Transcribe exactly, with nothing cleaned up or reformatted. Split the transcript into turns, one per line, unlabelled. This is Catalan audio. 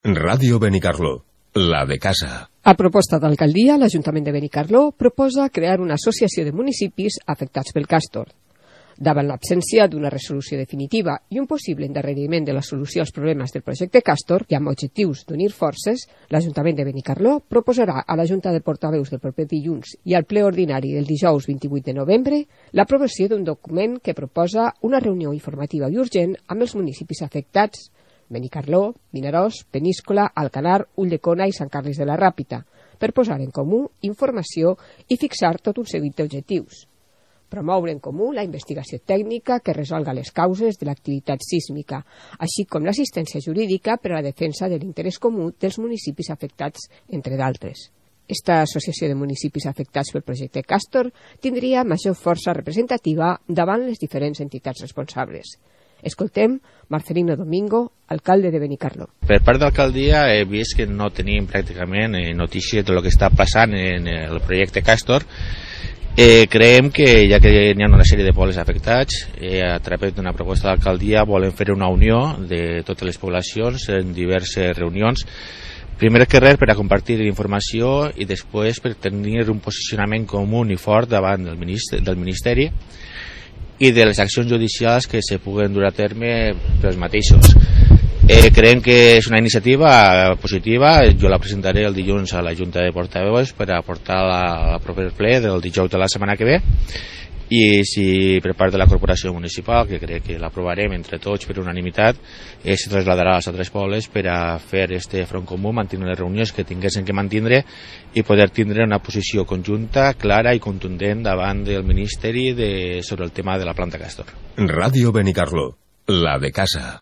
Ràdio Benicarló, la de casa.
A proposta d'alcaldia, l'Ajuntament de Benicarló proposa crear una associació de municipis afectats pel Castor. Davant l'absència d'una resolució definitiva i un possible endarreriment de la solució als problemes del projecte Castor i amb objectius d'unir forces, l'Ajuntament de Benicarló proposarà a la Junta de Portaveus del proper dilluns i al ple ordinari del dijous vint-i-vuit de novembre l'aprovació d'un document que proposa una reunió informativa i urgent amb els municipis afectats, Benicarló, Vinaròs, Peníscola, Alcanar, Ulldecona i Sant Carles de la Ràpita, per posar en comú informació i fixar tot un seguit d'objectius. Promoure en comú la investigació tècnica que resolga les causes de l'activitat sísmica, així com l'assistència jurídica per a la defensa de l'interès comú dels municipis afectats, entre d'altres. Esta associació de municipis afectats pel projecte Castor tindria major força representativa davant les diferents entitats responsables. Escoltem Marcelino Domingo, alcalde de Benicarló.
Per part de l'alcaldia he vist que no tenim pràcticament notícies de lo que està passant en el projecte Castor. Eh, creiem que ja que hi ha una sèrie de pobles afectats, eh, a través d'una proposta de l'alcaldia volem fer una unió de totes les poblacions en diverses reunions. Primer que res per a compartir informació i després per tenir un posicionament comú i fort davant del ministeri, del ministeri i de les accions judicials que se puguen dur a terme pels mateixos. Eh, creiem que és una iniciativa positiva, jo la presentaré el dilluns a la Junta de Portaveus per a portar al proper ple del dijous de la setmana que ve, i si per part de la corporació municipal, que crec que l'aprovarem entre tots per unanimitat, eh, se traslladarà als altres pobles per a fer este front comú, mantenir les reunions que tinguessin que mantindre i poder tindre una posició conjunta, clara i contundent davant del Ministeri de, sobre el tema de la planta Castor.
Ràdio Benicarló, la de casa.